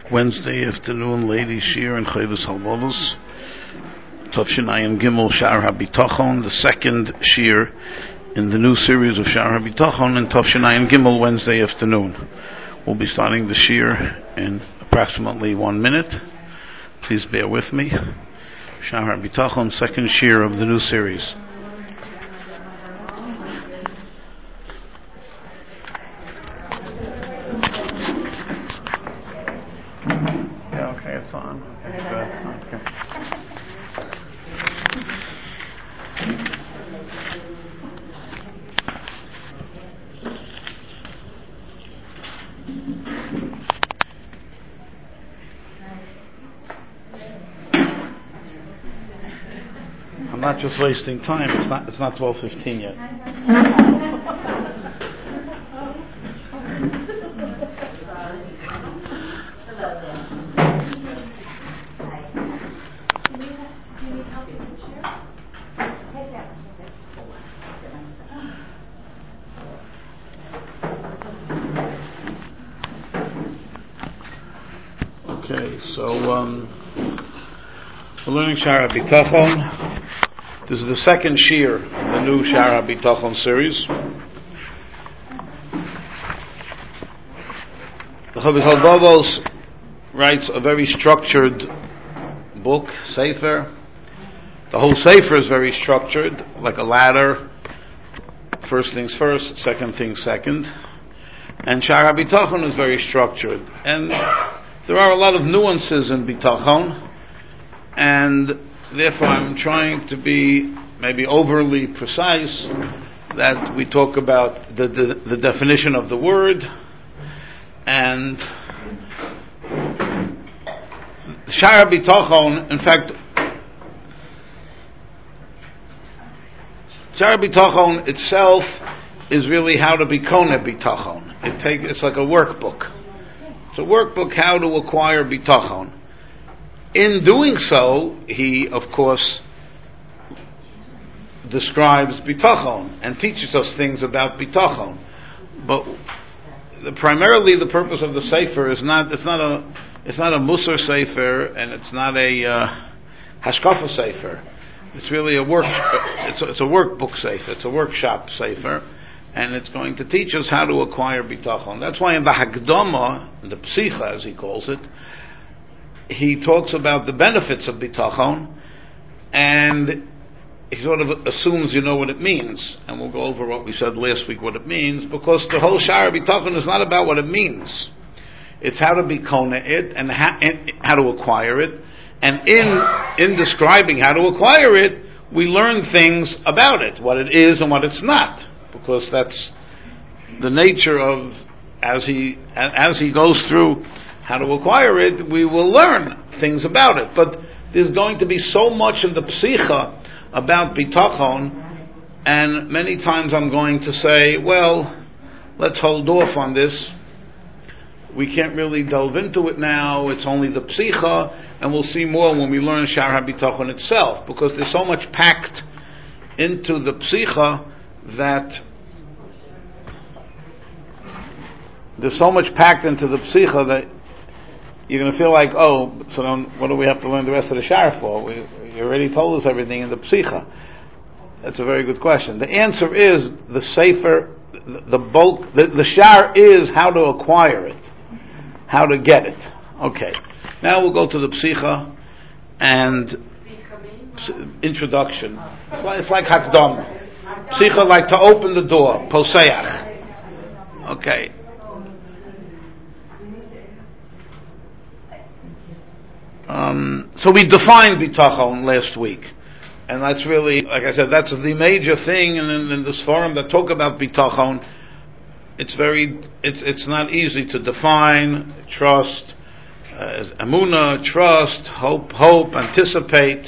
Wednesday afternoon, Lady Shir and Chovos Halvavos, Tavshinayim Gimel Sha'ar HaBitachon, the second Shir in the new series of Sha'ar HaBitachon, and Tavshinayim Gimel Wednesday afternoon. We'll be starting the Shir in approximately 1 minute. Please bear with me. Sha'ar HaBitachon, second Shir of the new series. It's on. Okay, good. Okay. I'm not just wasting time. It's not 12:15 yet. So we're learning Sha'ar HaBitachon. This is the second Shir in the new Sha'ar HaBitachon series. The Chovos Halvavos writes a very structured book, Sefer. The whole Sefer is very structured, like a ladder. First things first, second things second. And Sha'ar HaBitachon is very structured. And there are a lot of nuances in Bitachon, and therefore I'm trying to be maybe overly precise, that we talk about the definition of the word, and Sha'ar HaBitachon, in fact, Sha'ar HaBitachon itself is really how to be Koneh Bitachon. It's like a workbook. It's a workbook how to acquire bitachon. In doing so, he, of course, describes bitachon and teaches us things about bitachon. But primarily, the purpose of the sefer is not a Musar sefer, and it's not a hashkafa sefer. It's really a workbook sefer. It's a workshop sefer. And it's going to teach us how to acquire bitachon. That's why in the Hakdama, the Psicha as he calls it, he talks about the benefits of bitachon, and he sort of assumes you know what it means. And we'll go over what we said last week, what it means, because the whole Sha'ar HaBitachon is not about what it means. It's how to be koneh it, and how to acquire it. And in describing how to acquire it, we learn things about it, what it is and what it's not. Because that's the nature of, as he goes through how to acquire it, we will learn things about it. But there's going to be so much in the psicha about bitachon, and many times I'm going to say, well, let's hold off on this. We can't really delve into it now. It's only the psicha, and we'll see more when we learn Sha'ar HaBitachon itself, because there's so much packed into the psicha that there's so much packed into the psicha that you're going to feel like, oh, so then what do we have to learn the rest of the sha'ar for? You already told us everything in the psicha. That's a very good question. The answer is the sefer, the bulk, the sha'ar is how to acquire it, how to get it. Okay. Now we'll go to the psicha and introduction. It's like hakdam. Psicha, like to open the door, poseach. Okay. So we defined bitachon last week, and that's really, like I said, that's the major thing. And in this forum that talk about bitachon, it's not easy to define. Trust, emunah, trust, hope, anticipate,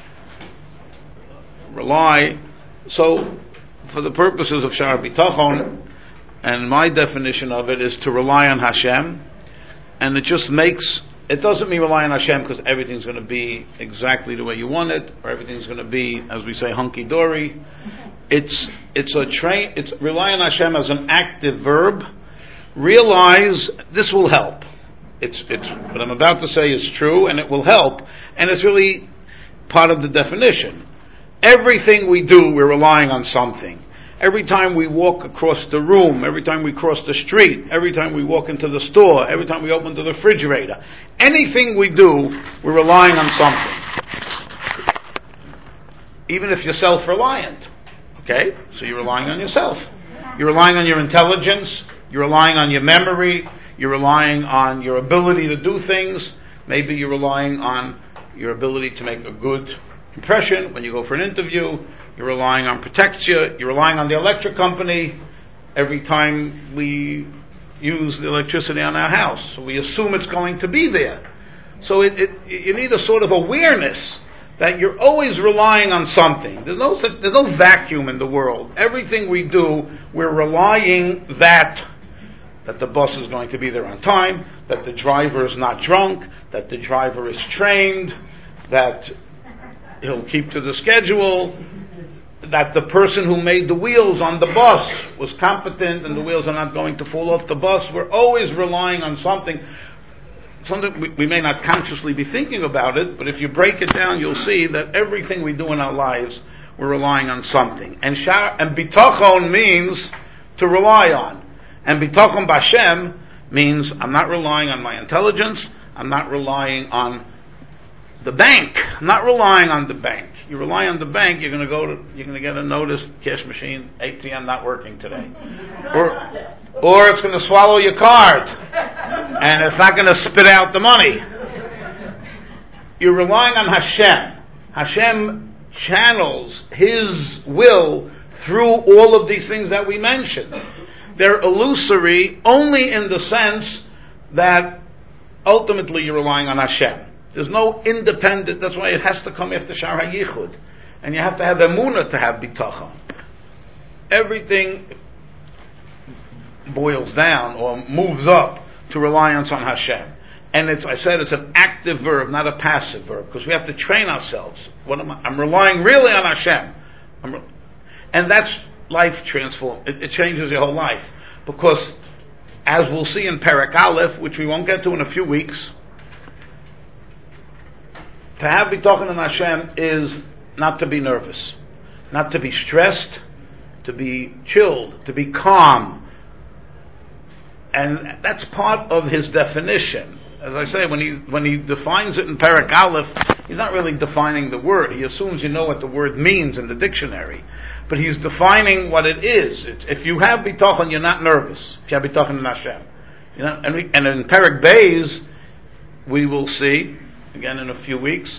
rely. So, for the purposes of Sha'ar HaBitachon, and my definition of it is to rely on Hashem, and it doesn't mean rely on Hashem because everything's going to be exactly the way you want it, or everything's going to be, as we say, hunky-dory. It's rely on Hashem as an active verb. Realize this will help. it's what I'm about to say is true, and it will help, and it's really part of the definition. Everything we do, we're relying on something. Every time we walk across the room, every time we cross the street, every time we walk into the store, every time we open the refrigerator, anything we do, we're relying on something. Even if you're self-reliant. Okay? So you're relying on yourself. You're relying on your intelligence, you're relying on your memory, you're relying on your ability to do things, maybe you're relying on your ability to make a good impression when you go for an interview, you're relying on Protexia, you're relying on the electric company every time we use the electricity on our house. So we assume it's going to be there. So you need a sort of awareness that you're always relying on something. There's no vacuum in the world. Everything we do, we're relying that the bus is going to be there on time, that the driver is not drunk, that the driver is trained, that he'll keep to the schedule, that the person who made the wheels on the bus was competent and the wheels are not going to fall off the bus. We're always relying on something. Something we may not consciously be thinking about it, but if you break it down, you'll see that everything we do in our lives, we're relying on something. And bitachon means to rely on. And bitachon b'Hashem means I'm not relying on my intelligence, I'm not relying on the bank. I'm not relying on the bank. You rely on the bank, you're going to get a notice, cash machine, ATM not working today. Or it's going to swallow your card. And it's not going to spit out the money. You're relying on Hashem. Hashem channels His will through all of these things that we mentioned. They're illusory only in the sense that ultimately you're relying on Hashem. There's no independent, that's why it has to come after Shar HaYichud. And you have to have emunah to have bitachon. Everything boils down or moves up to reliance on Hashem. And it's an active verb, not a passive verb, because we have to train ourselves. I'm relying really on Hashem. And that's life transform. It changes your whole life. Because, as we'll see in Perek Aleph, which we won't get to in a few weeks, to have bitachon in Hashem is not to be nervous, not to be stressed, to be chilled, to be calm. And that's part of his definition. As I say, when he defines it in Perek Aleph, he's not really defining the word. He assumes you know what the word means in the dictionary. But he's defining what it is. If you have bitachon, you're not nervous. If you have bitachon in Hashem. And in Perek Beis, we will see, again in a few weeks,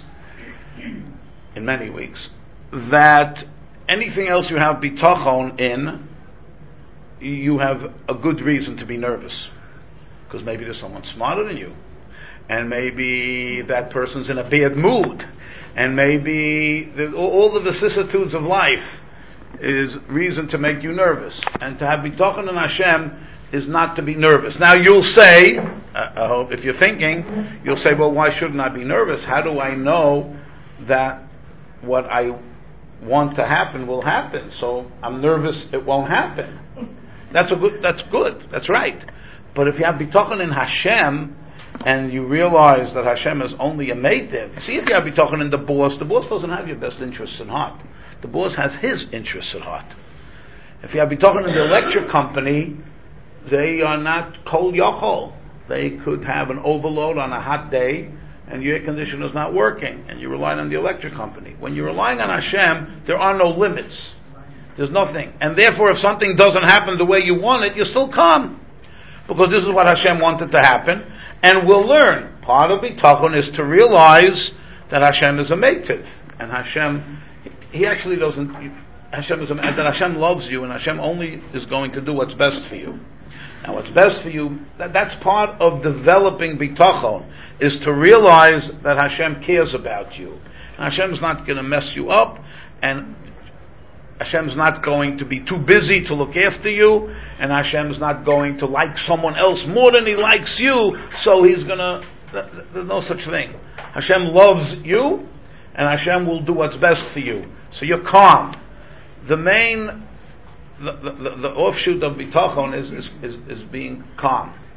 in many weeks, that anything else you have bitachon in, you have a good reason to be nervous. Because maybe there's someone smarter than you. And maybe that person's in a bad mood. And maybe all the vicissitudes of life is reason to make you nervous. And to have bitachon in Hashem is not to be nervous. Now you'll say, I hope if you're thinking, you'll say, well, why shouldn't I be nervous? How do I know that what I want to happen will happen? So I'm nervous it won't happen. That's good. That's right. But if you have bitachon in Hashem, and you realize that Hashem is only a meitiv, see if you have bitachon in the boss doesn't have your best interests at heart. The boss has his interests at heart. If you have bitachon in the electric company, they are not kol yochol. They could have an overload on a hot day, and your air conditioner is not working, and you're relying on the electric company. When you're relying on Hashem, there are no limits. There's nothing. And therefore, if something doesn't happen the way you want it, you're still calm. Because this is what Hashem wanted to happen. And we'll learn. Part of bitachon is to realize that Hashem is a meitiv. And Hashem, He actually doesn't, that Hashem loves you, and Hashem only is going to do what's best for you. Now what's best for you, that's part of developing bitachon, is to realize that Hashem cares about you. And Hashem's not going to mess you up, and Hashem's not going to be too busy to look after you, and Hashem's not going to like someone else more than He likes you, so He's going to... There's no such thing. Hashem loves you, and Hashem will do what's best for you. So you're calm. The offshoot of bitachon is being calm.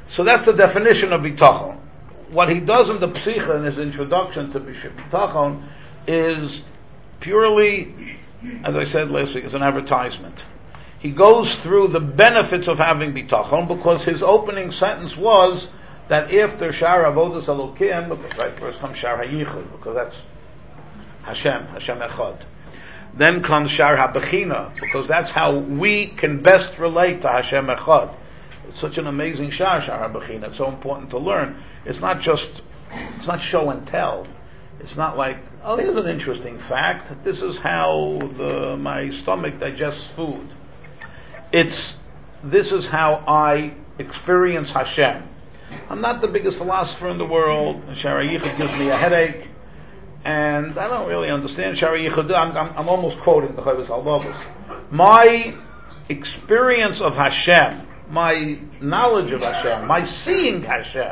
So that's the definition of bitachon. What he does in the Psicha in his introduction to bitachon is purely, as I said last week, it's an advertisement. He goes through the benefits of having bitachon because his opening sentence was that after Shar Avodas Elokim, right, first comes Shar HaYichud, because that's Hashem Echad. Then comes Shar HaBechina, because that's how we can best relate to Hashem Echad. It's such an amazing Shar HaBechina. It's so important to learn. It's not show and tell. It's not like, oh, here's an interesting fact. This is how my stomach digests food. This is how I experience Hashem. I'm not the biggest philosopher in the world. Shara Yichud gives me a headache, and I don't really understand Shara Yichud. I'm almost quoting the Chovos HaLevavos. My experience of Hashem, my knowledge of Hashem, my seeing Hashem,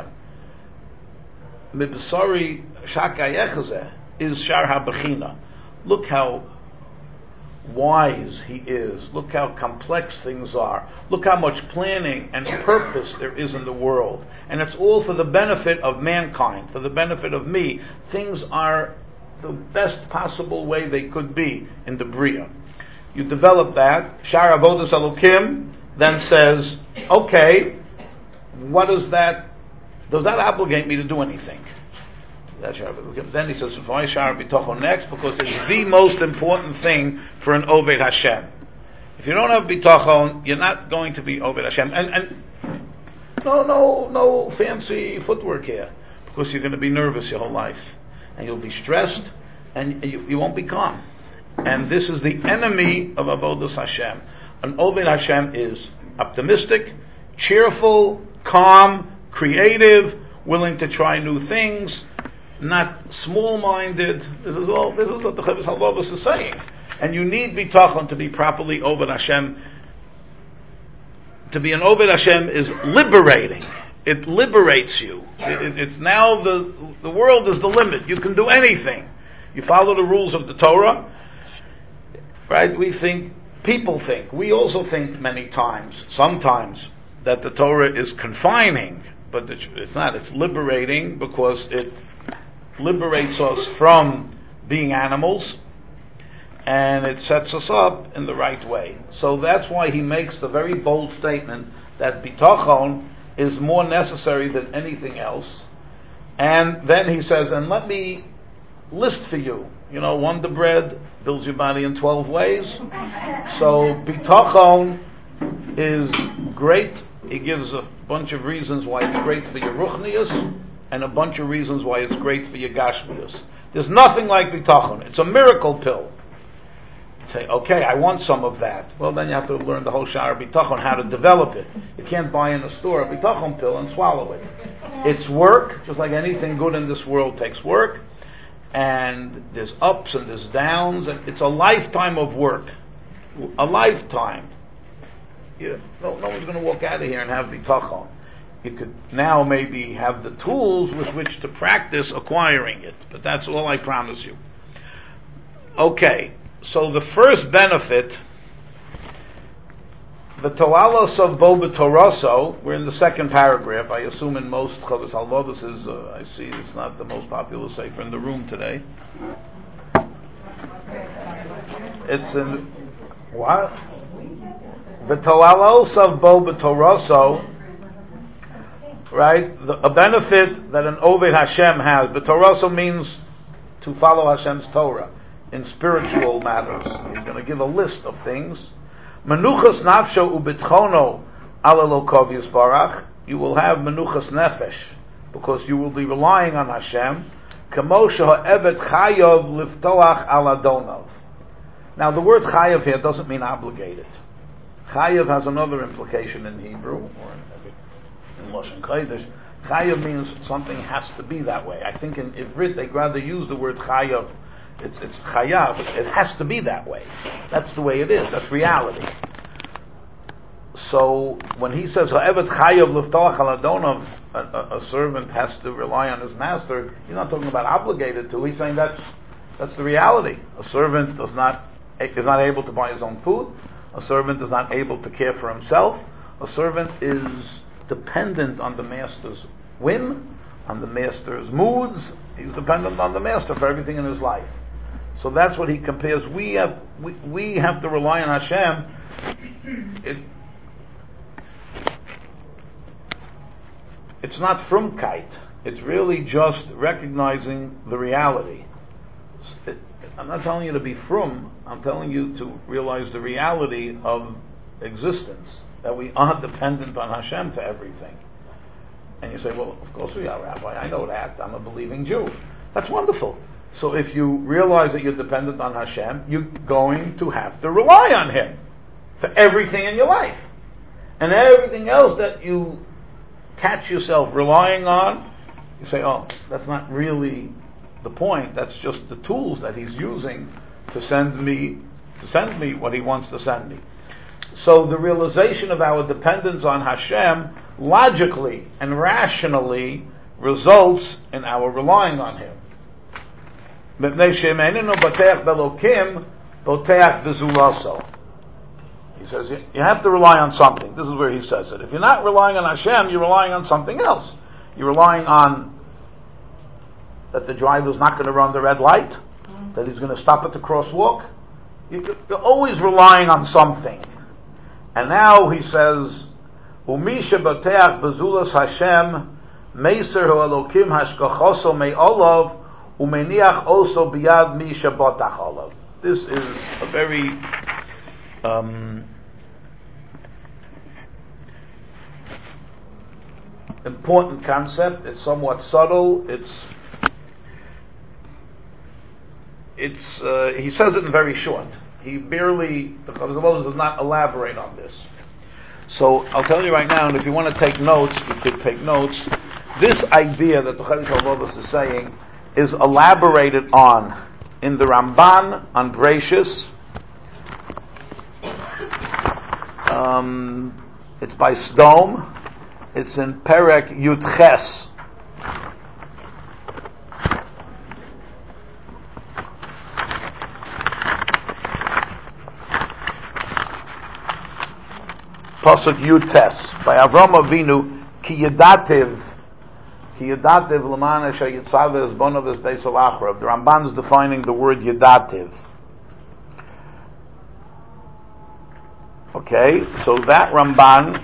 Mibsari Shakai Echazeh, is Shar HaBechina. Look how wise he is. Look how complex things are. Look how much planning and purpose there is in the world. And it's all for the benefit of mankind, for the benefit of me. Things are the best possible way they could be in the Bria. You develop that. Shar Avodas Elokim then says, okay, does that obligate me to do anything? Then he says, why Shar B'tochon next? Because it's the most important thing for an Oved Hashem. If you don't have B'tochon, you're not going to be Oved Hashem. And no fancy footwork here, because you're going to be nervous your whole life, and you'll be stressed, and you won't be calm. And this is the enemy of Avodas Hashem. An Oved Hashem is optimistic, cheerful, calm, creative, willing to try new things, not small-minded. This is what the Chovos HaLevavos is saying. And you need bitachon to be properly Oved Hashem. To be an Oved Hashem is liberating. It liberates you. It's now the world is the limit. You can do anything. You follow the rules of the Torah, right? People think, we also think many times, sometimes, that the Torah is confining, but it's not. It's liberating, because it liberates us from being animals, and it sets us up in the right way. So that's why he makes the very bold statement that bitachon is more necessary than anything else. And then he says, and let me list for you, Wonder Bread builds your body in 12 ways. So bitachon is great. He gives a bunch of reasons why it's great for your ruchnius, and a bunch of reasons why it's great for your gashmius. There's nothing like bitachon. It's a miracle pill. You say, okay, I want some of that. Well, then you have to learn the whole sha'ar bitachon, how to develop it. You can't buy in a store a bitachon pill and swallow it. It's work, just like anything good in this world takes work. And there's ups and there's downs, and it's a lifetime of work. A lifetime. No one's going to walk out of here and have bitachon. You could now maybe have the tools with which to practice acquiring it, but that's all I promise you. Okay, so the first benefit, the toalos of bo b'toraso, we're in the second paragraph. I assume in most Chovos HaLevavos I see it's not the most popular sefer in the room today. It's in what? The toalos of bo b'toraso. Right? A benefit that an Oved Hashem has. The Torah also means to follow Hashem's Torah in spiritual matters. He's going to give a list of things. Menuchas nafsho ubitchono ala Elokov Yisbarach. You will have menuchas nefesh, because you will be relying on Hashem. Kamo she'ha'eved chayav liftoach al adonav. Now the word chayav here doesn't mean obligated. Chayav has another implication in Hebrew, or in Lashon Kodesh. Chayav means something has to be that way. I think in Ivrit they'd rather use the word chayav. It's chayav. It has to be that way. That's the way it is. That's reality. So when he says ha'eved chayav liftoach al adonav, a servant has to rely on his master, he's not talking about obligated to. He's saying that's the reality. A servant is not able to buy his own food. A servant is not able to care for himself. A servant is dependent on the master's whim, on the master's moods. He's dependent on the master for everything in his life. So that's what he compares. We have to rely on Hashem. It's not frumkeit. It's really just recognizing the reality. I'm not telling you to be frum. I'm telling you to realize the reality of existence, that we are dependent on Hashem for everything. And you say, well, of course we are, Rabbi. I know that. I'm a believing Jew. That's wonderful. So if you realize that you're dependent on Hashem, you're going to have to rely on Him for everything in your life. And everything else that you catch yourself relying on, you say, oh, that's not really the point. That's just the tools that He's using to send me what He wants to send me. So the realization of our dependence on Hashem logically and rationally results in our relying on Him. He says you have to rely on something. This is where he says it. If you're not relying on Hashem, you're relying on something else. You're relying on that the driver's not going to run the red light, that he's going to stop at the crosswalk. You're always relying on something. And now he says, Umisha bateach bezulas Hashem meiser hu elokim hashkachoso me'olav umeniach also biyad misha batach olav. This is a very important concept. It's somewhat subtle. He says it in very short. The Chavos does not elaborate on this. So I'll tell you right now, and if you want to take notes, you could take notes. This idea that the Chavos is saying is elaborated on in the Ramban on Breishis. It's by Sdom. It's in Perek Yud Ches. Pasuk Yud Tes by Avram Avinu ki yadativ l'man asher yitzaveh ezbonav es beis olachrav. The Ramban is defining the word yadativ. Okay, so that Ramban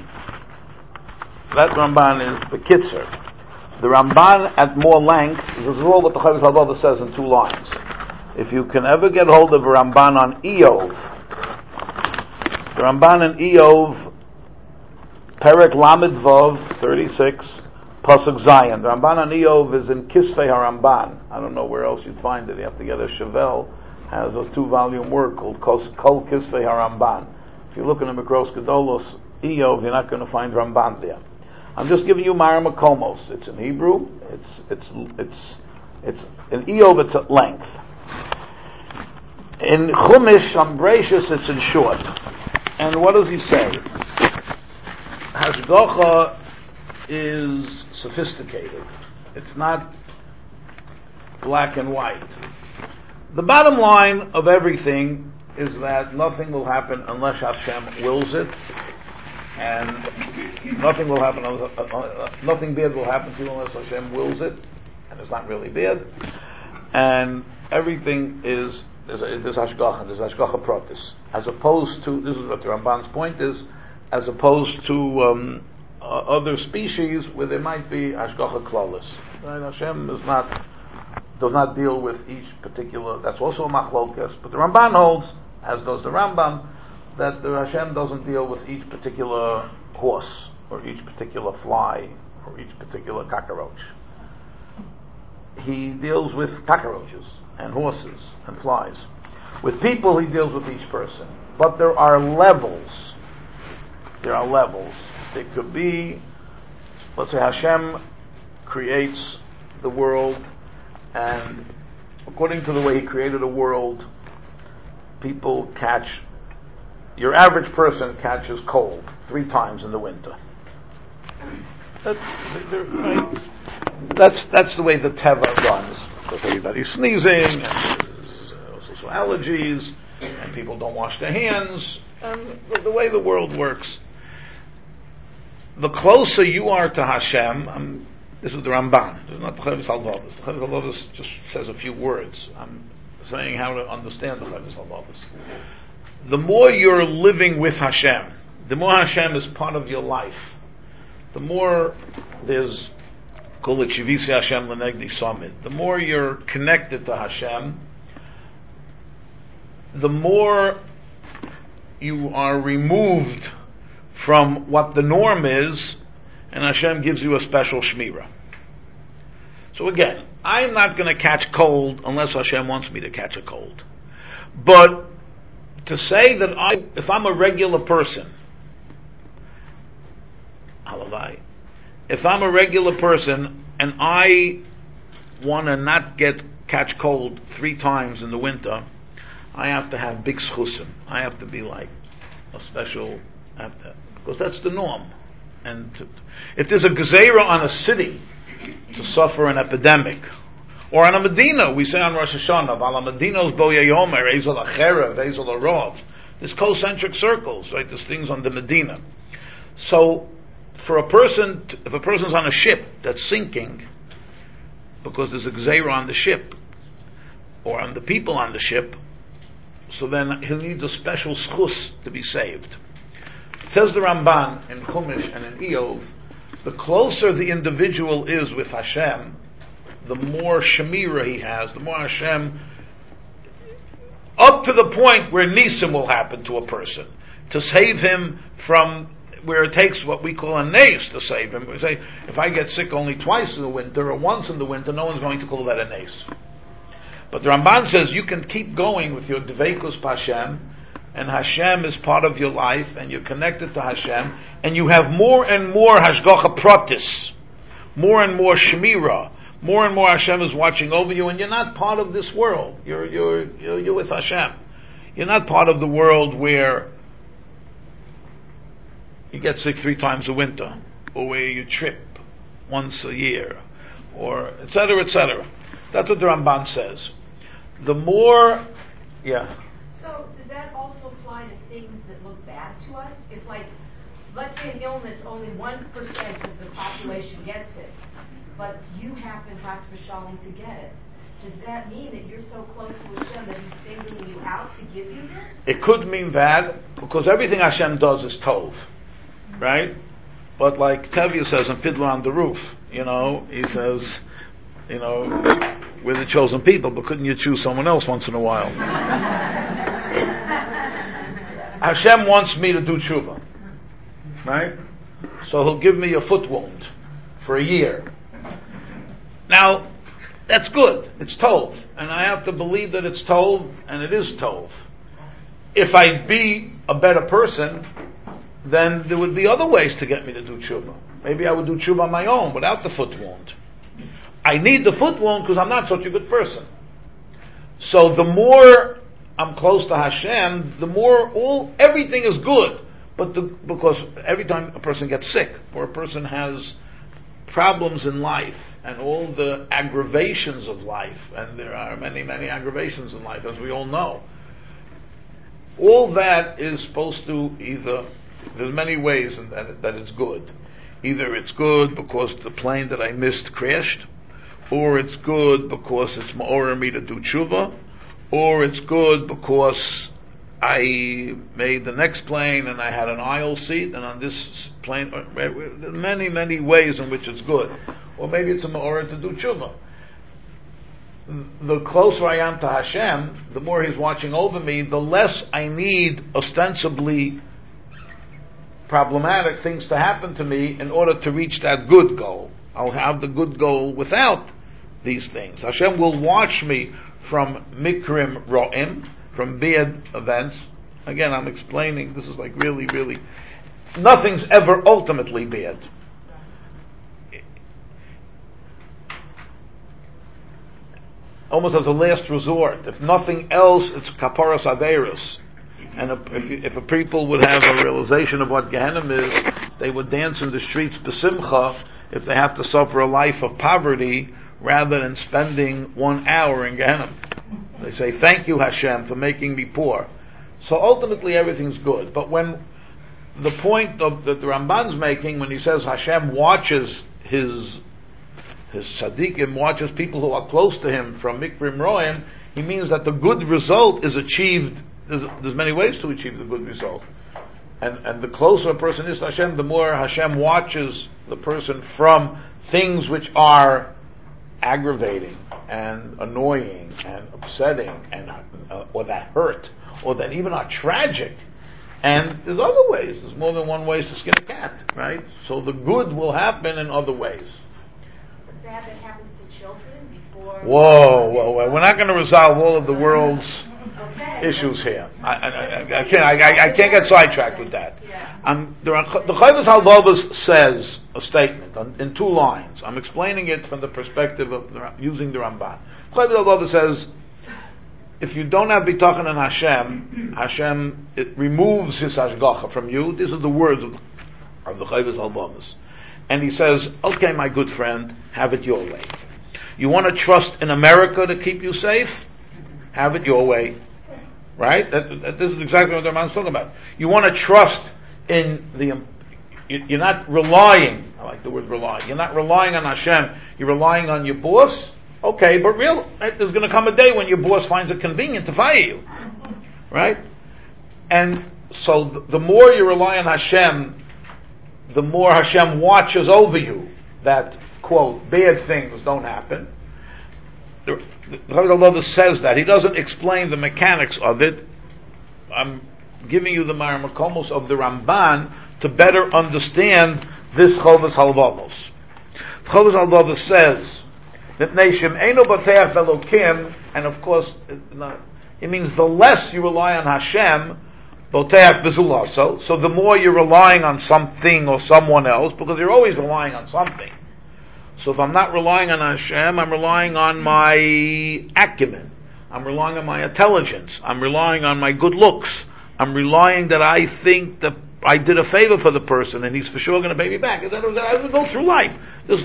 is the Kitzer. The Ramban at more length, this is all what the Chovos HaLevavos says in 2 lines. If you can ever get hold of a Ramban on Eov, the Ramban in Eov, Perek Lamed Vav 36, Pasuk Zayin. The Ramban on Eov is in Kisvei HaRamban. I don't know where else you'd find it. You have to get a Chevelle. Has a 2-volume work called Kol Kisvei HaRamban. If you look in the Mikros Gedolos Eov, you're not going to find Ramban there. I'm just giving you Mara Makomos. It's in Hebrew. It's in Eov. It's at length. In Chumash on Breishis, it's in short. And what does he say? Hashgacha is sophisticated. It's not black and white. The bottom line of everything is that nothing will happen unless Hashem wills it, and nothing bad will happen to you unless Hashem wills it, and it's not really bad. And everything is there's Hashgacha Pratis, as opposed to, this is what the Ramban's point is, as opposed to other species where there might be Hashgacha Klalis. Right? Hashem does not deal with each particular. That's also a machlokas. But the Ramban holds, as does the Rambam, that the Hashem doesn't deal with each particular horse or each particular fly or each particular cockroach. He deals with cockroaches and horses and flies. With people, he deals with each person. But there are levels. It could be, let's say Hashem creates the world, and according to the way He created the world, your average person catches cold 3 times in the winter. That's the way the Teva runs. Because everybody's sneezing, and there's also allergies, and people don't wash their hands, and the way the world works. the closer you are to Hashem, this is the Ramban. This is not the Chovos HaLevavos. The Chovos HaLevavos just says a few words. I'm saying how to understand the Chovos HaLevavos. The more you're living with Hashem, the more Hashem is part of your life, the more there's Kol Shivisi Hashem L'Negdi Samid. The more you're connected to Hashem, the more you are removed from what the norm is, and Hashem gives you a special shmirah. So again, I'm not going to catch cold unless Hashem wants me to catch a cold. But to say that if I'm a regular person, halavai, if I'm a regular person and I want to not catch cold 3 times in the winter, I have to have big schusim. I have to be like a special, because that's the norm. And if there's a gezerah on a city to suffer an epidemic, or on a Medina, we say on Rosh Hashanah, Vala Medina's Bo Yomer, Ezel Acherev, Ezel Arov. There's concentric circles, right? There's things on the Medina. So, for a person, if a person's on a ship that's sinking, because there's a gezerah on the ship, or on the people on the ship, so then he'll need a special schus to be saved. Says the Ramban in Chumash and in Eov, the closer the individual is with Hashem, the more Shemirah he has, the more Hashem, up to the point where Nisim will happen to a person, to save him from where it takes what we call a nace to save him. We say, if I get sick only twice in the winter or once in the winter, no one's going to call that a nace. But the Ramban says you can keep going with your Dveikus Hashem, and Hashem is part of your life, and you're connected to Hashem, and you have more and more Hashgacha Pratis, more and more Shemira, more and more Hashem is watching over you, and you're not part of this world. You're with Hashem. You're not part of the world where you get sick 3 times a winter, or where you trip once a year, or etc., etc. That's what the Ramban says. The more, yeah. So does that also apply to things that look bad to us? If, like, let's say an illness, only 1% of the population gets it, but you happen, Chas v'Shalom, to get it. Does that mean that you're so close to Hashem that He's singling you out to give you this? It could mean that, because everything Hashem does is tov, right? But like Tevye says in Fiddler on the Roof, he says, we're the chosen people, but couldn't you choose someone else once in a while? Hashem wants me to do tshuva, right? So He'll give me a foot wound for a year. Now, that's good. It's tov. And I have to believe that it's tov, and it is tov. If I'd be a better person, then there would be other ways to get me to do tshuva. Maybe I would do tshuva on my own without the foot wound. I need the foot wound because I'm not such a good person. So the more I'm close to Hashem, the more everything is good. Because every time a person gets sick, or a person has problems in life, and all the aggravations of life, and there are many, many aggravations in life, as we all know, all that is supposed to there's many ways in that it's good. Either it's good because the plane that I missed crashed, or it's good because it's ma'orer me to do tshuva, or it's good because I made the next plane and I had an aisle seat, and on this plane, there are many, many ways in which it's good. Or maybe it's a ma'orer to do tshuva. The closer I am to Hashem, the more He's watching over me, the less I need ostensibly problematic things to happen to me in order to reach that good goal. I'll have the good goal without these things. Hashem will watch me from mikrim ro'im, from bad events. Again, I'm explaining, this is like really, really, nothing's ever ultimately bad. Almost as a last resort. If nothing else, it's kaparas adeirus. And if a people would have a realization of what Gehenna is, they would dance in the streets besimcha if they have to suffer a life of poverty rather than spending 1 hour in Gehenna. They say, thank you Hashem for making me poor. So ultimately everything's good. But when the point that the Ramban's making when he says Hashem watches his tzaddikim, watches people who are close to him from mikrim roim, he means that the good result is achieved. There's many ways to achieve the good result, and the closer a person is to Hashem, the more Hashem watches the person from things which are aggravating and annoying and upsetting, and or that hurt, or that even are tragic. And there's other ways. There's more than one way to skin a cat, right? So the good will happen in other ways. The bad that happens to children before. Whoa! We're not going to resolve all of the world's issues here. I can't get sidetracked with that. Yeah. The Chovos HaLevavos says a statement in 2 lines. I'm explaining it from the perspective of using the Ramban. Chovos HaLevavos says, if you don't have bitachon in Hashem, it removes his hashgacha from you. These are the words of the Chovos HaLevavos. And he says, okay, my good friend, have it your way. You want to trust in America to keep you safe? Have it your way. Right? This is exactly what the Ramban's talking about. You want to trust in you're not relying, I like the word relying, you're not relying on Hashem, you're relying on your boss. Okay, but there's going to come a day when your boss finds it convenient to fire you. Right? And so the more you rely on Hashem, the more Hashem watches over you that, quote, bad things don't happen. The Chovos HaLevavos says that. He doesn't explain the mechanics of it. I'm giving you the Makomos of the Ramban to better understand this Chovos HaLevavos. Chovos HaLevavos says that Neshim Eino Bateach Elokim, and of course, it means the less you rely on Hashem, Boteach Bezulaso, so the more you're relying on something or someone else, because you're always relying on something. So if I'm not relying on Hashem, I'm relying on my acumen. I'm relying on my intelligence. I'm relying on my good looks. I'm relying that I think that I did a favor for the person and he's for sure going to pay me back. As we go through life, there's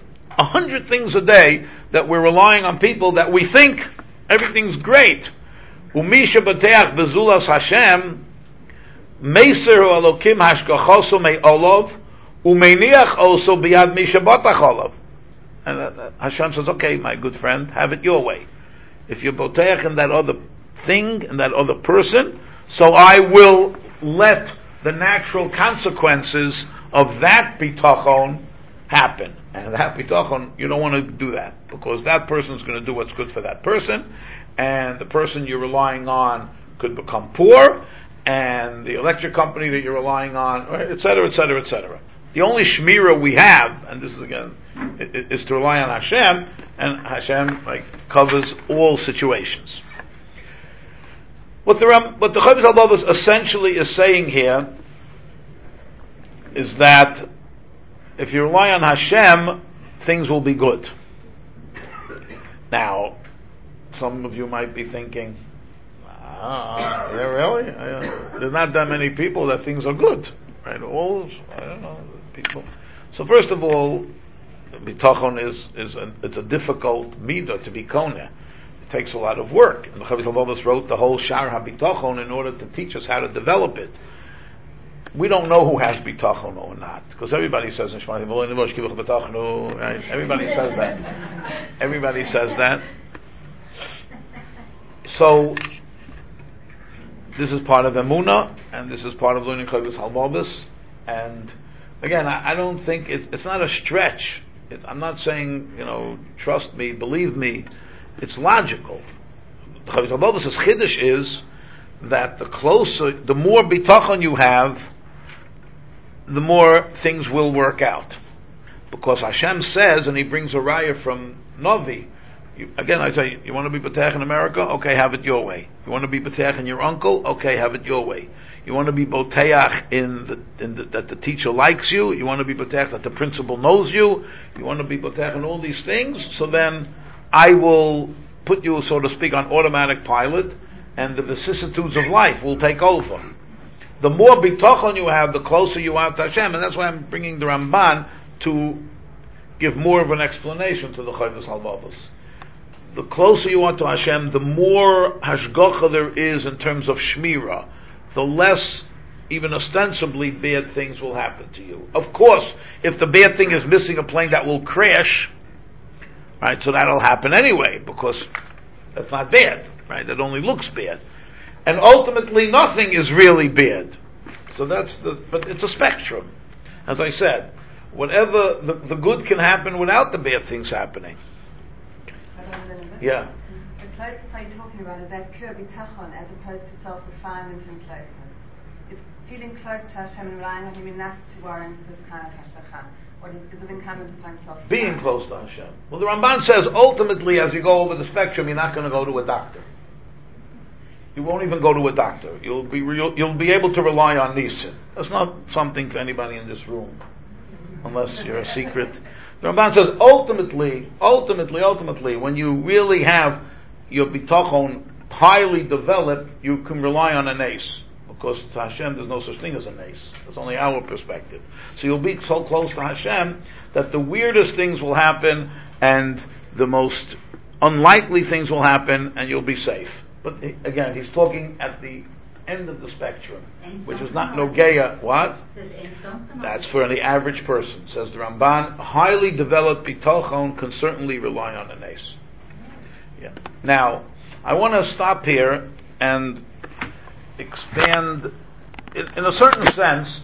100 things a day that we're relying on people that we think everything's great. Umisha b'teach bezulas Hashem meiser alokim hashgachoso me'olov umeiniach also biyad misha batach olav. And Hashem says, okay, my good friend, have it your way. If you're boteach in that other thing, in that other person, so I will let the natural consequences of that bitachon happen. And that bitachon, you don't want to do that, because that person's going to do what's good for that person, and the person you're relying on could become poor, and the electric company that you're relying on, et cetera, et cetera, et cetera. The only shmira we have, and this is again, is to rely on Hashem, and Hashem covers all situations. What the Chovos HaLevavos essentially is saying here is that if you rely on Hashem, things will be good. Now, some of you might be thinking, yeah, really? There's not that many people that things are good, right? I don't know, people. So first of all, bitachon it's a difficult midah to be koneh. It takes a lot of work. And the Chovos HaLevavos wrote the whole Shar HaBitachon in order to teach us how to develop it. We don't know who has bitachon or not, because everybody says right? Everybody says that. Everybody says that. So this is part of Emunah, and this is part of learning Chovos HaLevavos. And again, I don't think it's not a stretch. I'm not saying, trust me, believe me. It's logical. The Chovos HaLevavos' chiddush is that the more bitachon you have, the more things will work out. Because Hashem says, and he brings a raya from Novi, I say, you want to be B'teach in America? Okay, have it your way. You want to be B'teach in your uncle? Okay, have it your way. You want to be B'teach that the teacher likes you? You want to be B'teach that the principal knows you? You want to be B'teach in all these things? So then I will put you, so to speak, on automatic pilot, and the vicissitudes of life will take over. The more bitachon you have, the closer you are to Hashem, and that's why I'm bringing the Ramban to give more of an explanation to the Chovos HaLevavos. The closer you are to Hashem, the more hashgacha there is in terms of shmira. The less even ostensibly bad things will happen to you. Of course, if the bad thing is missing a plane that will crash, right, so that'll happen anyway, because that's not bad, right? That only looks bad. And ultimately nothing is really bad. So but it's a spectrum. As I said, whatever, the good can happen without the bad things happening. Yeah. The closeness are you talking about is that pure bitachon as opposed to self-refinement and closeness. It's feeling close to Hashem and relying on Him enough to warrant this kind of hashgacha. Or is it incumbent upon self-refinement? Being close to Hashem. Well, the Ramban says ultimately, as you go over the spectrum, you're not going to go to a doctor. You won't even go to a doctor. You'll be able to rely on Nisim. That's not something for anybody in this room, unless you're a secret. The Ramban says ultimately, when you really have your bitachon highly developed, you can rely on an ace. Because to Hashem there's no such thing as an ace. That's only our perspective. So you'll be so close to Hashem that the weirdest things will happen and the most unlikely things will happen and you'll be safe. But again, he's talking at the end of the spectrum, which is not Nogeya. What? That's for the average person. Says the Ramban, highly developed bitachon can certainly rely on an ace. Yeah. Now, I want to stop here and expand, in a certain sense,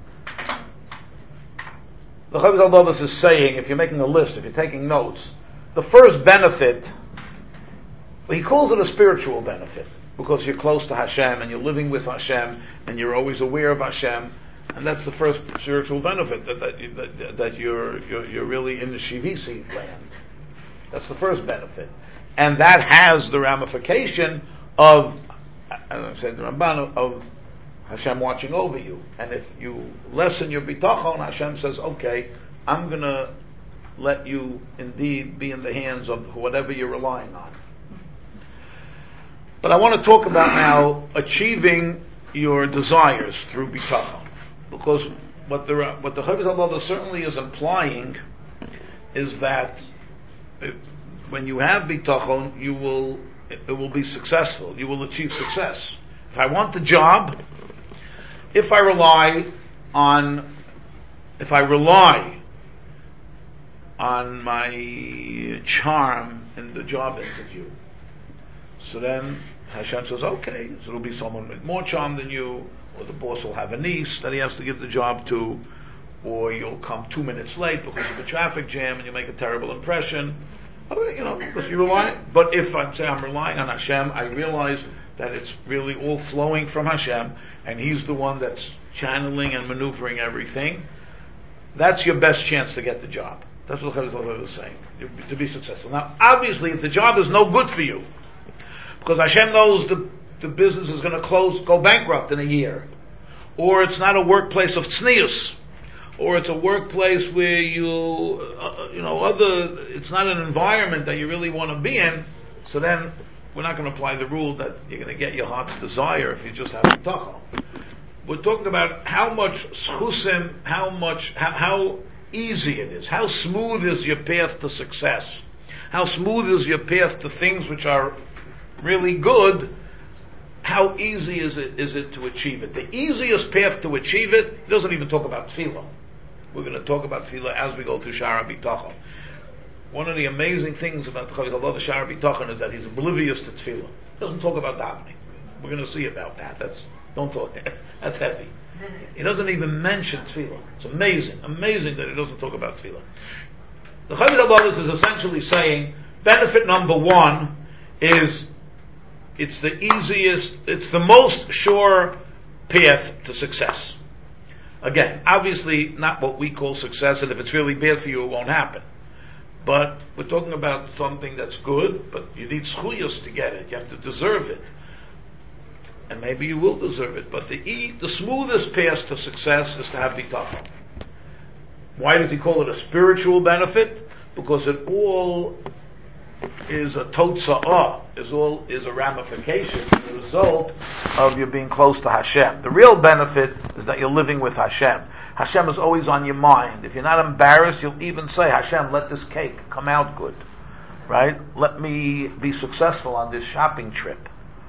the Chovos HaLevavos is saying, if you're making a list, if you're taking notes, the first benefit, he calls it a spiritual benefit, because you're close to Hashem, and you're living with Hashem, and you're always aware of Hashem, and that's the first spiritual benefit, that you're really in the Shivisi land. That's the first benefit. And that has the ramification of, as I said, the Ramban, of Hashem watching over you. And if you lessen your bitachon, Hashem says, okay, I'm going to let you indeed be in the hands of whatever you're relying on. But I want to talk about now achieving your desires through bitachon. Because what the Chovos HaLevavos certainly is implying is that when you have bitachon, it will be successful. You will achieve success. If I want the job, if I rely on my charm in the job interview, so then Hashem says, okay, so it'll be someone with more charm than you, or the boss will have a niece that he has to give the job to, or you'll come 2 minutes late because of a traffic jam and you make a terrible impression. Because you rely. But if I'm relying on Hashem, I realize that it's really all flowing from Hashem, and He's the one that's channeling and maneuvering everything. That's your best chance to get the job. That's what Chovos HaLevavos is saying, to be successful. Now, obviously, if the job is no good for you, because Hashem knows the business is going to go bankrupt in a year, or it's not a workplace of tznius, or it's a workplace where it's not an environment that you really want to be in, so then we're not going to apply the rule that you're going to get your heart's desire if you just have bitachon. We're talking about how much schusim, how easy it is, how smooth is your path to success, how smooth is your path to things which are really good, how easy is it to achieve it. The easiest path to achieve it doesn't even talk about tefillah. We're going to talk about tefillah as we go through Sha'ar HaBitachon. One of the amazing things about the Chovos HaLevavos Sha'ar HaBitachon is that he's oblivious to tefillah. He doesn't talk about davening. We're going to see about that. That's heavy. He doesn't even mention tefillah. It's amazing that he doesn't talk about tefillah. The Chovos HaLevavos is essentially saying, benefit number one is it's the easiest, it's the most sure path to success. Again, obviously not what we call success, and if it's really bad for you, it won't happen. But we're talking about something that's good, but you need zchuyos to get it. You have to deserve it. And maybe you will deserve it, but the smoothest path to success is to have bitachon. Why does he call it a spiritual benefit? Because it all is a totza'ah, is a ramification, the result of you being close to Hashem. The real benefit is that you're living with Hashem. Hashem is always on your mind. If you're not embarrassed, you'll even say, Hashem, let this cake come out good. Right? Let me be successful on this shopping trip.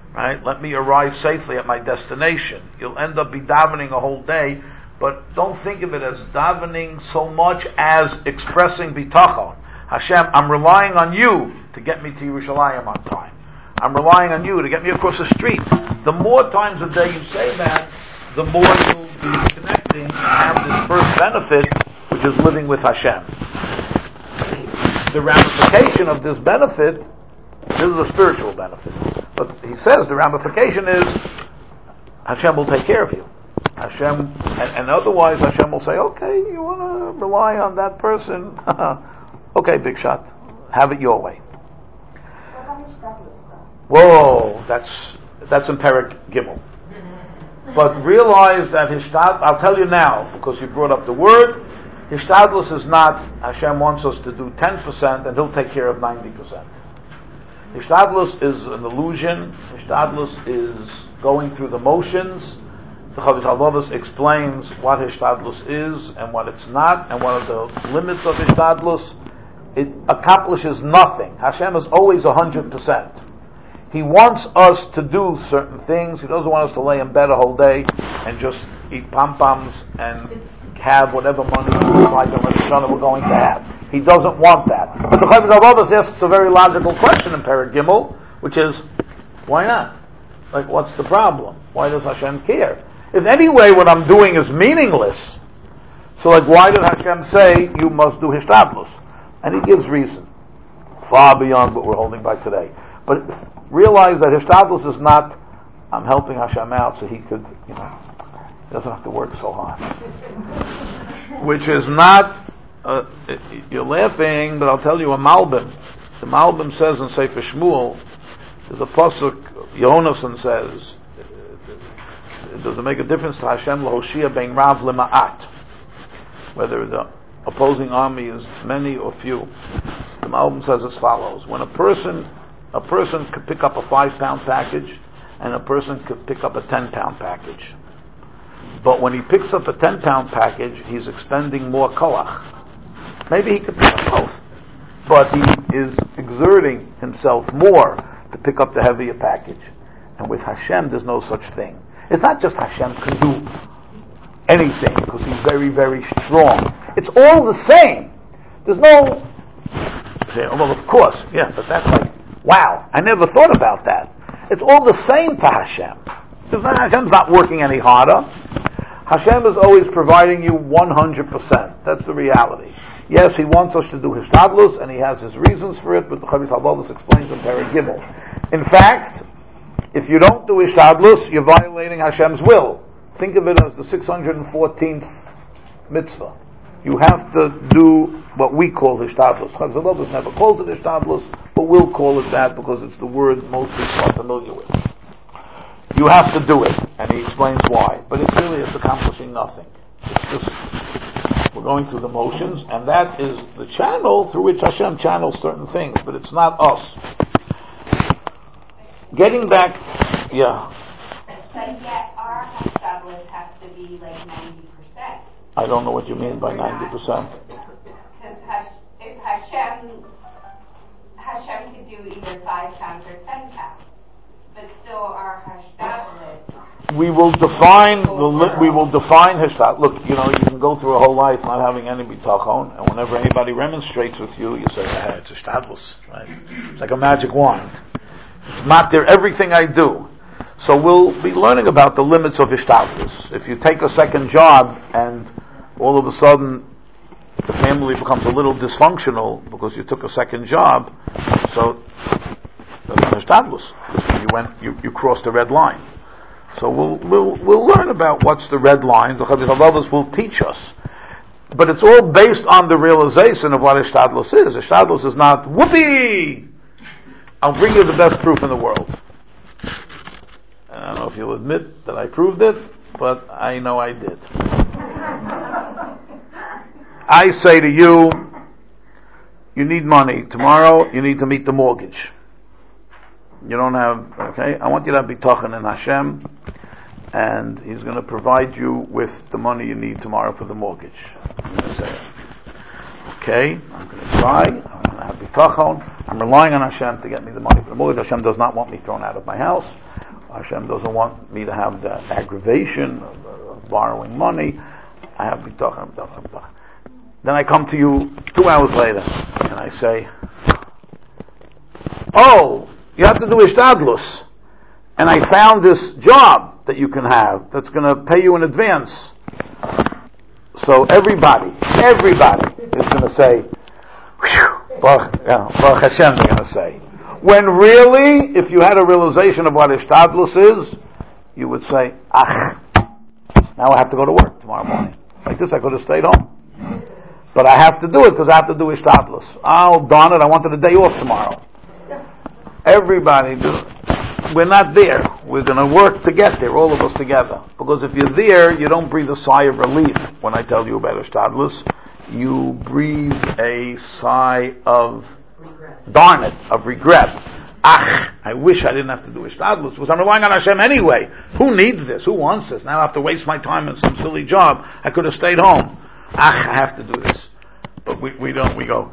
Right? Let me arrive safely at my destination. You'll end up be davening a whole day, but don't think of it as davening so much as expressing bitachon. Hashem, I'm relying on you to get me to Yerushalayim on time. I'm relying on you to get me across the street. The more times a day you say that, the more you'll be connecting and have this first benefit, which is living with Hashem. The ramification of this benefit, this is a spiritual benefit, but he says the ramification is Hashem will take care of you. Hashem, and otherwise Hashem will say, okay, you want to rely on that person? Okay, big shot. Have it your way. Whoa, that's in Perek Gimel. But realize that I'll tell you now, because you brought up the word, Hishtadlus is not, Hashem wants us to do 10% and He'll take care of 90%. Hishtadlus is an illusion. Hishtadlus is going through the motions. The Chavos Halvavos explains what Hishtadlus is and what it's not, and what are the limits of Hishtadlus. It accomplishes nothing. Hashem is always 100%. He wants us to do certain things. He doesn't want us to lay in bed a whole day and just eat pom-poms and have whatever money like we're going to have. He doesn't want that. But the Chavos Halvavos asks a very logical question in Perek Gimel, which is, why not? Like, what's the problem? Why does Hashem care? If anyway what I'm doing is meaningless, so like why did Hashem say you must do Hishtadlus? And he gives reason, far beyond what we're holding by today. But realize that Hishtadlus is not, I'm helping Hashem out so he could, he doesn't have to work so hard. Which is not, you're laughing, but I'll tell you a Malbim. The Malbim says in Sefer Shmuel, there's a pasuk, Yonason says, does it make a difference to Hashem lahoshia bein rav lema'at? Whether the opposing army is many or few. The Malbim says as follows: when a person could pick up a 5-pound package, and a person could pick up a 10-pound package. But when he picks up a 10-pound package, he's expending more koach. Maybe he could pick up both, but he is exerting himself more to pick up the heavier package. And with Hashem, there's no such thing. It's not just Hashem can do anything because He's very, very strong. It's all the same. There's no, well, of course, yeah, but that's like, wow, I never thought about that. It's all the same to Hashem. Hashem's not working any harder. Hashem is always providing you 100%. That's the reality. Yes, He wants us to do Hishtadlus, and He has His reasons for it, but the Chavos Halvavos explains in Perek Gimel. In fact, if you don't do Hishtadlus, you're violating Hashem's will. Think of it as the 614th mitzvah. You have to do what we call Hishtadlus. Chavos Halvavos never calls it Hishtadlus, but we'll call it that because it's the word most people are familiar with. You have to do it, and he explains why. But it's accomplishing nothing. It's just, we're going through the motions, and that is the channel through which Hashem channels certain things, but it's not us. Getting back, yeah. But yet our Hishtadlus has to be like 90%. I don't know what you mean by 90%. Because if Hashem could do either 5 pounds or 10 pounds, but still our Hishtadlus. We will define Hishtadlus. Look, you can go through a whole life not having any bitachon, and whenever anybody remonstrates with you, you say, hey, it's Hishtadlus, right? It's like a magic wand. It's matir everything I do. So we'll be learning about the limits of Hishtadlus. If you take a second job and all of a sudden the family becomes a little dysfunctional because you took a second job, so that's not Hishtadlus. You crossed the red line. So we'll learn about what's the red line. The Chavos Halvavos will teach us. But it's all based on the realization of what Hishtadlus is. Hishtadlus is not, whoopee! I'll bring you the best proof in the world. I don't know if you'll admit that I proved it, but I know I did. I say to you, you need money. Tomorrow you need to meet the mortgage. You don't have, okay? I want you to have bitachon in Hashem, and He's going to provide you with the money you need tomorrow for the mortgage. I'm going to say, okay, I'm going to try, I'm going to have bitachon, I'm relying on Hashem to get me the money for the mortgage. Hashem does not want me thrown out of my house. Hashem doesn't want me to have the aggravation of borrowing money. I have bitachon. Then I come to you 2 hours later, and I say, oh, you have to do ishtadlus. And I found this job that you can have that's going to pay you in advance. So everybody is going to say, Baruch Hashem, they're going to say. When really, if you had a realization of what ishtadlus is, you would say, now I have to go to work tomorrow morning. Like this, I could have stayed home. But I have to do it because I have to do ishtadlus. Oh, darn it, I wanted a day off tomorrow. Everybody, we're not there. We're going to work to get there, all of us together. Because if you're there, you don't breathe a sigh of relief when I tell you about ishtadlus. You breathe a sigh of regret. Darn it, of regret. I wish I didn't have to do ishtadlus because I'm relying on Hashem anyway. Who needs this? Who wants this? Now I have to waste my time on some silly job. I could have stayed home. I have to do this. But we don't. We go,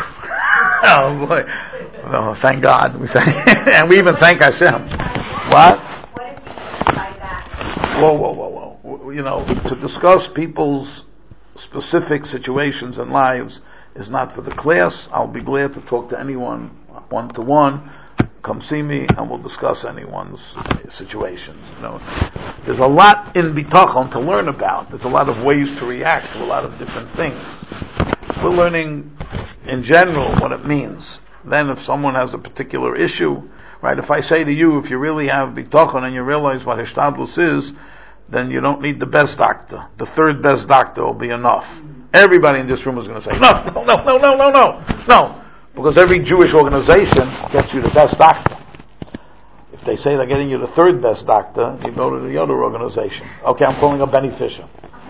oh boy. Oh, thank God. We say, and we even thank Hashem. What? What if you by that? Whoa. You know, to discuss people's specific situations and lives is not for the class. I'll be glad to talk to anyone one-to-one. Come see me and we'll discuss anyone's situations. You know, there's a lot in bitachon to learn about. There's a lot of ways to react to a lot of different things. We're learning in general what it means. Then if someone has a particular issue, right, if I say to you, if you really have bitachon and you realize what hishtadlus is, then you don't need the best doctor. The third best doctor will be enough. Everybody in this room is going to say, no. Because every Jewish organization gets you the best doctor. If they say they're getting you the third best doctor, you go to the other organization. Okay, I'm calling up Benny Fisher.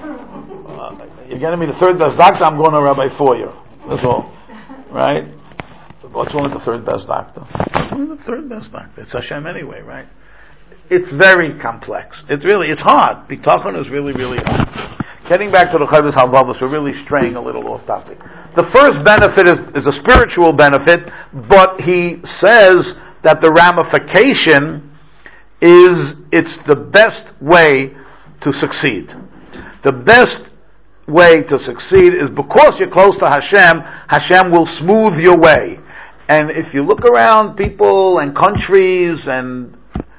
You're getting me the third best doctor, I'm going to Rabbi Foyer. That's all. Right? What's wrong with the third best doctor? What's wrong with the third best doctor? It's Hashem anyway, right? It's very complex. It's hard. Bitachon is really, really hard. Getting back to the Chovos HaLevavos, we're really straying a little off topic. The first benefit is a spiritual benefit, but he says that the ramification is it's the best way to succeed. The best way to succeed is because you're close to Hashem, Hashem will smooth your way. And if you look around people and countries, and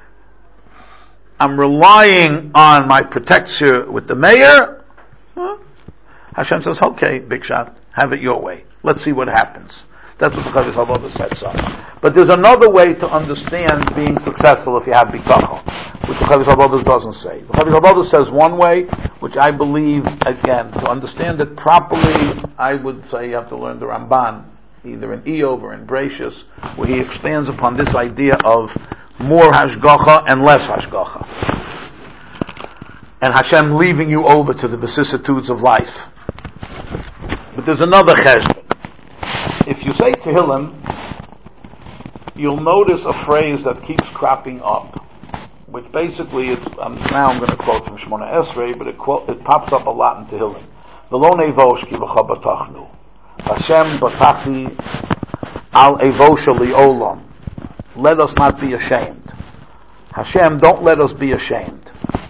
I'm relying on my protection with the mayor, Hashem says, okay, big shot, have it your way. Let's see what happens. That's what the Chovos HaLevavos sets up. But there's another way to understand being successful if you have bitachon, which the Chovos HaLevavos doesn't say. The Chovos HaLevavos says one way, which I believe, again, to understand it properly, I would say you have to learn the Ramban, either in Eov or in Bereshis, where he expands upon this idea of more hashgacha and less hashgacha. And Hashem leaving you over to the vicissitudes of life. But there's another cheshbon. If you say Tehillim, you'll notice a phrase that keeps cropping up, which basically now I'm going to quote from Shemona Esrei, but it pops up a lot in Tehillim. V'lo nevosh ki b'cha batachnu, Hashem batachi al evosh li'olam. Let us not be ashamed. Hashem, don't let us be ashamed.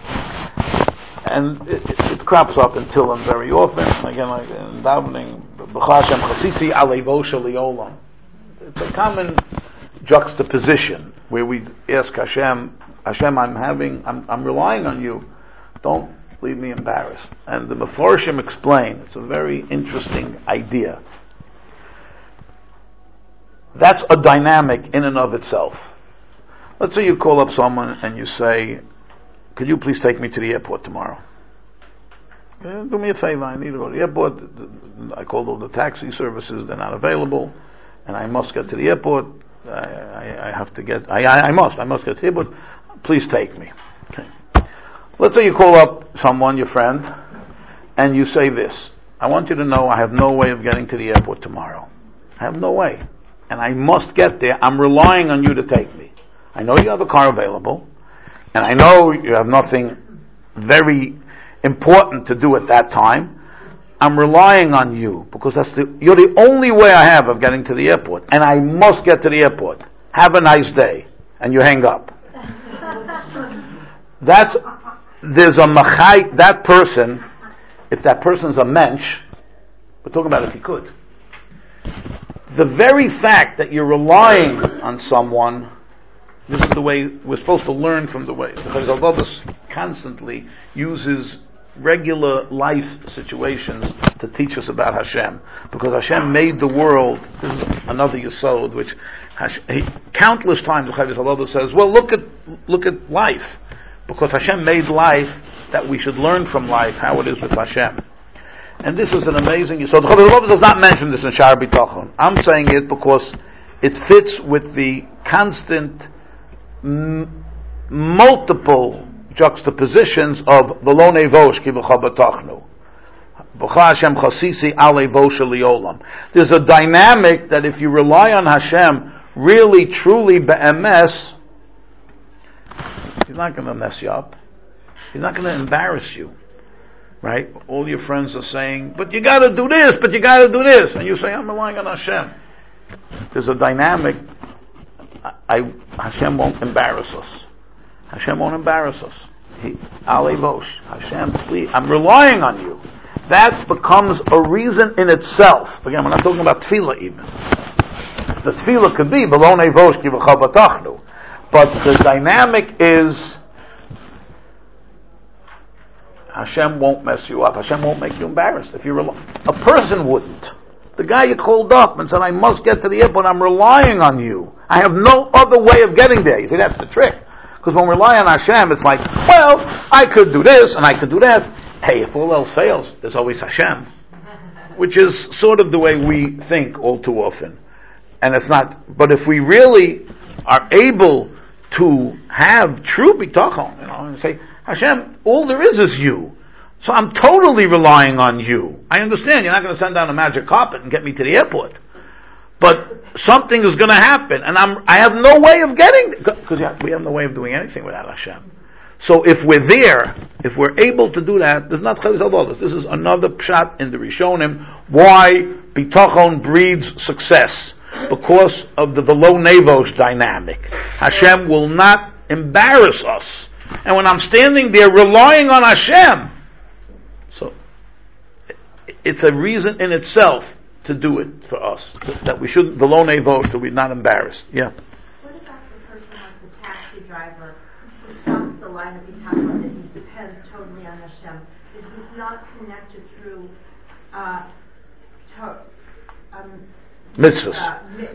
And it crops up in Tehillim very often. Again, like in davening, B'cha Hashem chasisi al evosh li'olam. It's a common juxtaposition where we ask Hashem, I'm relying on you. Don't leave me embarrassed. And the Meforshim explain, it's a very interesting idea. That's a dynamic in and of itself. Let's say you call up someone and you say, could you please take me to the airport tomorrow? Do me a favor, I need to go to the airport. I called all the taxi services, they're not available, and I must get to the airport. I must get to the airport. Please take me. Okay. Let's say you call up someone, your friend, and you say this: I want you to know I have no way of getting to the airport tomorrow. I have no way. And I must get there. I'm relying on you to take me. I know you have a car available, and I know you have nothing very important to do at that time. I'm relying on you because you're the only way I have of getting to the airport, and I must get to the airport. Have a nice day, and you hang up. there's a machai, that person, if that person's a mensch, we're talking about if he could. The very fact that you're relying on someone, this is the way we're supposed to learn from the way. The Chazal constantly uses regular life situations to teach us about Hashem, because Hashem made the world. This is another yesod, which countless times the Chazal says, well, look at life, because Hashem made life, that we should learn from life how it is with Hashem. And this is an amazing yesod. The Chazal does not mention this in Sha'ar Bitachon. I'm saying it because it fits with the constant multiple juxtapositions of V'lo nevosh ki v'cha batachnu. V'cha Hashem chasisi alei vosh liolam. There's a dynamic that if you rely on Hashem really, truly, be'emes, He's not going to mess you up. He's not going to embarrass you. Right? All your friends are saying, but you got to do this, but you got to do this. And you say, I'm relying on Hashem. There's a dynamic. Hashem won't embarrass us. Hashem won't embarrass us. Alei vosh. Hashem, please, I'm relying on you. That becomes a reason in itself. Again, we're not talking about tefillah even. The tefillah could be, V'lo nevosh ki v'cha batachnu. But the dynamic is, Hashem won't mess you up. Hashem won't make you embarrassed. If you're a person wouldn't. The guy you called up and said, I must get to the airport, I'm relying on you. I have no other way of getting there. You see, that's the trick. Because when we rely on Hashem, it's like, well, I could do this and I could do that. Hey, if all else fails, there's always Hashem. Which is sort of the way we think all too often. And it's not, but if we really are able to have true bitachon, and say, Hashem, all there is you. So I'm totally relying on you. I understand you're not going to send down a magic carpet and get me to the airport. But something is going to happen, and I have no way of getting there, because we have no way of doing anything without Hashem. So if we're there, if we're able to do that, there's not Chayz Avodas. This is another pshat in the Rishonim, why bitachon breeds success. Because of the V'lo nevosh dynamic. Hashem will not embarrass us. And when I'm standing there relying on Hashem, so it's a reason in itself to do it for us. That we shouldn't, V'lo nevosh, that we're not embarrassed. Yeah. What about the person like the taxi driver who talks the line of bitachon that he depends totally on Hashem, that he's not connected through mitzvahs.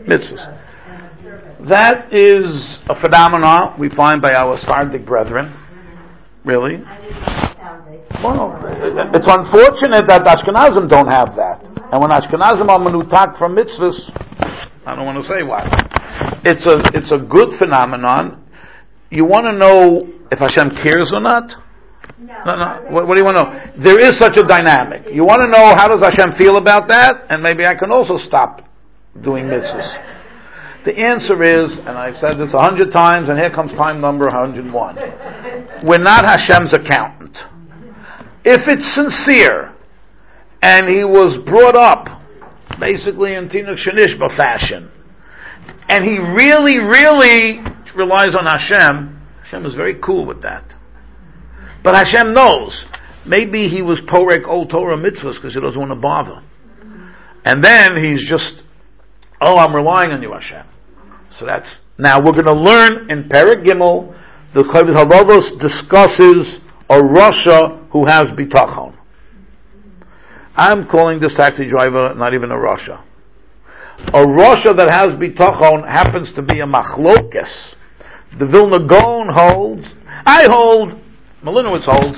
That is a phenomenon we find by our Sephardic brethren. Really? Well, it's unfortunate that Ashkenazim don't have that. And when Ashkenazim are menutak from mitzvahs, I don't want to say why. It's a good phenomenon. You want to know if Hashem cares or not? No. What do you want to know? There is such a dynamic. You want to know how does Hashem feel about that? And maybe I can also stop doing mitzvahs. The answer is, and I've said this 100 times, and here comes time number 101. We're not Hashem's accountant. If it's sincere, and he was brought up basically in Tinuk Shenishba fashion, and he really, really relies on Hashem, Hashem is very cool with that. But Hashem knows, maybe he was porek old Torah mitzvahs because he doesn't want to bother. And then he's just, I'm relying on you, Hashem. So now we're going to learn in Perek Gimel, the Chovos HaLevavos discusses a Rasha who has bitachon. I'm calling this taxi driver not even a Rasha. A Rasha that has bitachon happens to be a machlokes. The Vilna Gaon holds, I hold, Malinowitz holds.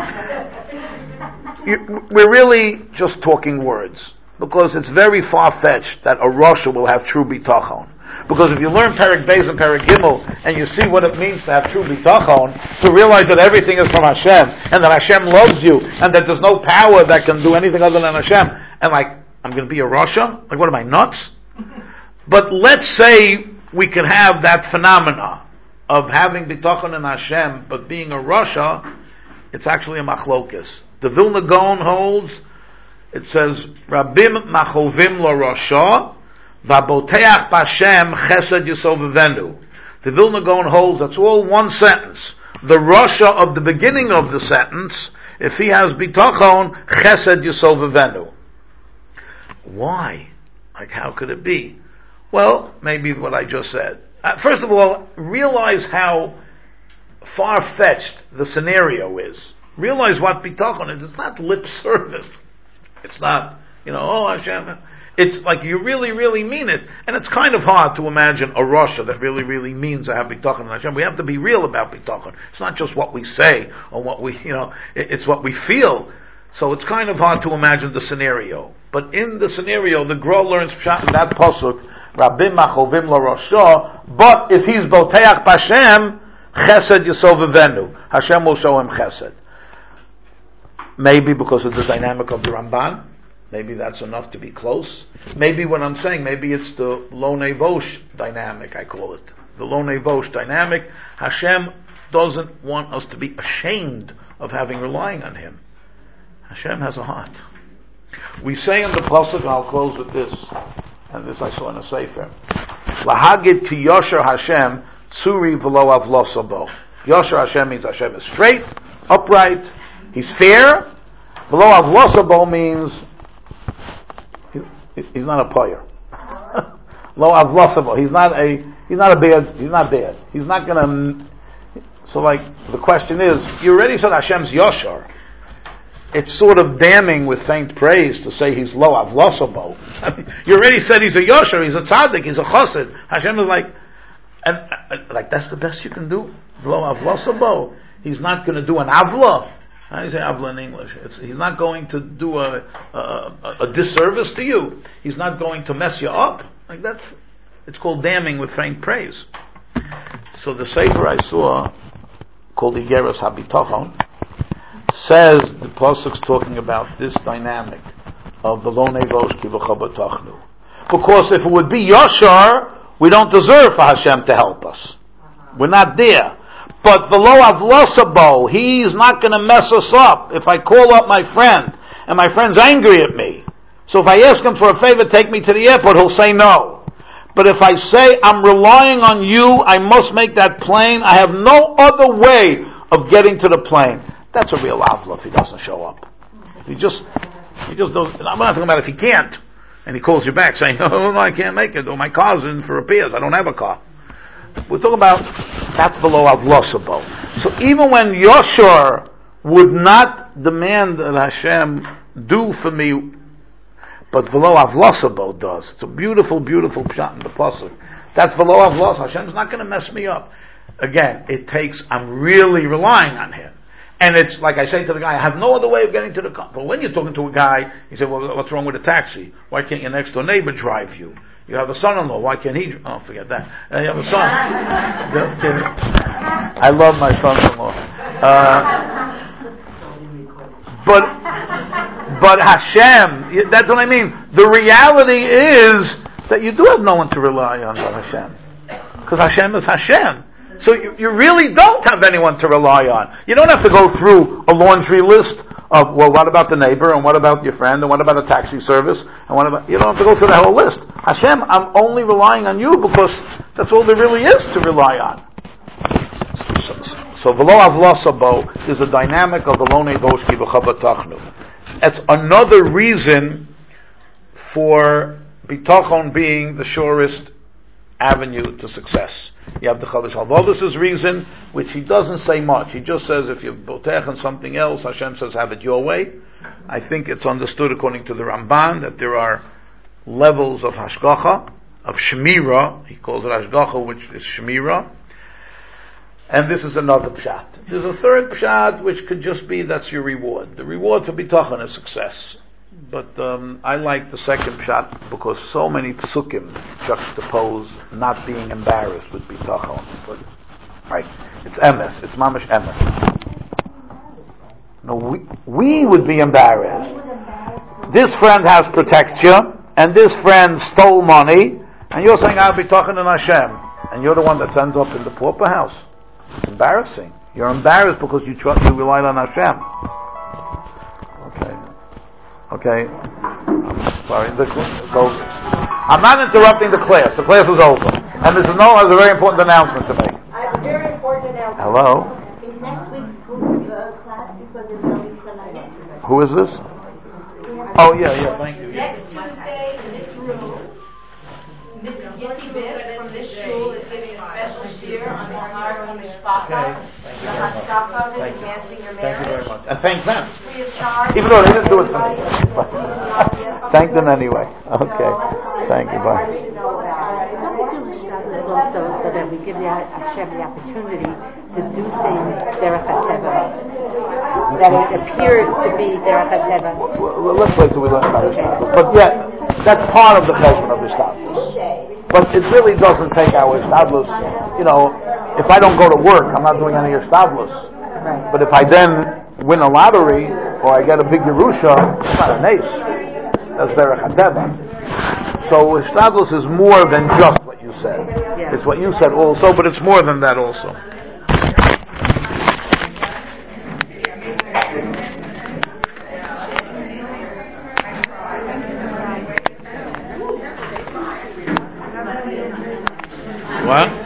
We're really just talking words. Because it's very far-fetched that a Rasha will have true bitachon. Because if you learn Perek Beis and Perek Gimel, and you see what it means to have true bitachon, to realize that everything is from Hashem, and that Hashem loves you, and that there's no power that can do anything other than Hashem, and I'm going to be a Rasha? Like, what am I, nuts? But let's say we can have that phenomena of having bitachon in Hashem, but being a Rasha, it's actually a machlokes. The Vilna Gaon holds, it says, Rabim machovim lo Rasha, vaboteach b'Hashem chesed yisov v'venu. The Vilna Gaon holds, that's all one sentence. the Rasha of the beginning of the sentence, if he has bitachon, chesed yisol v'venu. Why? Like, how could it be? Well, maybe what I just said. First of all, realize how far-fetched the scenario is. Realize what bitachon is. It's not lip service. It's not, oh Hashem. It's like you really, really mean it. And it's kind of hard to imagine a Rasha that really, really means I have bitachon in Hashem. We have to be real about bitachon. It's not just what we say or what we, it's what we feel. So it's kind of hard to imagine the scenario. But in the scenario, the Gra learns pshat in that pasuk, Rabbim machovim lo Rasha, but if he's boteach b'Hashem, chesed yisov v'venu. Hashem will show him chesed. Maybe because of the dynamic of the Ramban. Maybe that's enough to be close. Maybe what I'm saying, maybe it's the Lo Nevosh dynamic, I call it. The Lo Nevosh dynamic. Hashem doesn't want us to be ashamed of relying on Him. Hashem has a heart. We say in the pasuk, and I'll close with this, and this I saw in a sefer, Lahagid ki Yosher Hashem tzuri v'lo avloso bo. Yosher Hashem means Hashem is straight, upright, He's fair. V'lo avloso bo means He's not a player. Lo avloso bo. He's not bad. He's not gonna. So, like, the question is, you already said Hashem's Yosher. It's sort of damning with faint praise to say he's lo avlosobo. You already said he's a Yosher, he's a tzaddik, he's a chassid. Hashem is like, like that's the best you can do? Lo avlosobo. He's not going to do an avla. How do you say avla in English? He's not going to do a disservice to you. He's not going to mess you up. Like it's called damning with faint praise. So the sefer I saw, called Igeres HaBitachon, says the pasuk's talking about this dynamic of the Lo Nevosh ki v'cha b'tachnu. Because if it would be Yashar, we don't deserve for Hashem to help us. We're not there. But the Lo Avlosabo, He's not going to mess us up. If I call up my friend, and my friend's angry at me, so if I ask him for a favor, take me to the airport, he'll say no. But if I say, I'm relying on you, I must make that plane, I have no other way of getting to the plane. That's a real avla if he doesn't show up. He just doesn't. I'm not talking about if he can't, and he calls you back saying, "Oh, I can't make it," or "My car's in for repairs. I don't have a car." We're talking about that's the lo avlosabo. So even when Yosher would not demand that Hashem do for me, but v'lo avlosabo does. It's a beautiful, beautiful pshat in the pasuk. That's v'lo avlos. Hashem's not going to mess me up. Again, it takes. I'm really relying on Him. And it's like I say to the guy, I have no other way of getting to the car. But when you're talking to a guy, you say, well, what's wrong with a taxi? Why can't your next door neighbor drive you? You have a son-in-law, why can't he drive? Oh, forget that. You have a son. Just kidding. I love my son-in-law. But Hashem, that's what I mean. The reality is that you do have no one to rely on but Hashem. Because Hashem is Hashem. So you really don't have anyone to rely on. You don't have to go through a laundry list of, well, what about the neighbor, and what about your friend, and what about a taxi service, and what about, you don't have to go through the whole list. Hashem, I'm only relying on you because that's all there really is to rely on. So v'lo avlosabo is a dynamic of the lo nevosh ki v'cha b'tachnu. That's another reason for bitachon being the surest avenue to success. You have the Chadash Halvodis' reason, which he doesn't say much. He just says if you're botech on something else, Hashem says have it your way. I think it's understood according to the Ramban that there are levels of hashgacha, of shemira. He calls it hashgacha, which is shemira. And this is another pshat. There's a third pshat which could just be that's your reward. The reward for bitachon is success. But I like the second pshat because so many psukim juxtapose not being embarrassed with bitachon. But right, it's emes. It's mamish emes. No, we would be embarrassed. This friend has protection, and this friend stole money, and you're saying I'll be talking to Hashem, and you're the one that ends up in the pauper house. It's embarrassing. You're embarrassed because you relied on Hashem. Okay. Sorry. I'm not interrupting the class. The class is over. And Mrs. Noel has a very important announcement to make. I have a very important announcement. Hello? Who is this? Oh, yeah, thank you. Next Tuesday in this room, Mrs. Yitzhak Biff from this shul is giving a special shiur on the Gemara on the Mishpacha, the Hashkafa of enhancing your marriage. Thank you very much. And thank them. Free of charge. Even though they didn't do it for me. Thank them anyway. Okay. Thank you. Bye. Also, so that we give the Hashem the opportunity to do things derech hateva, that it appears to be derech hateva. Well, let's wait till we learn about Ishtadlus. But yeah, that's part of the pleasure of Ishtadlus. But it really doesn't take our Ishtadlus. You know, if I don't go to work, I'm not doing any Ishtadlus. Right. But if I then win a lottery or I get a big Yerusha, it's not a nace. That's derech hateva. So Ishtadlus is more than just what you said. Yeah. It's what you said also, but it's more than that also. What?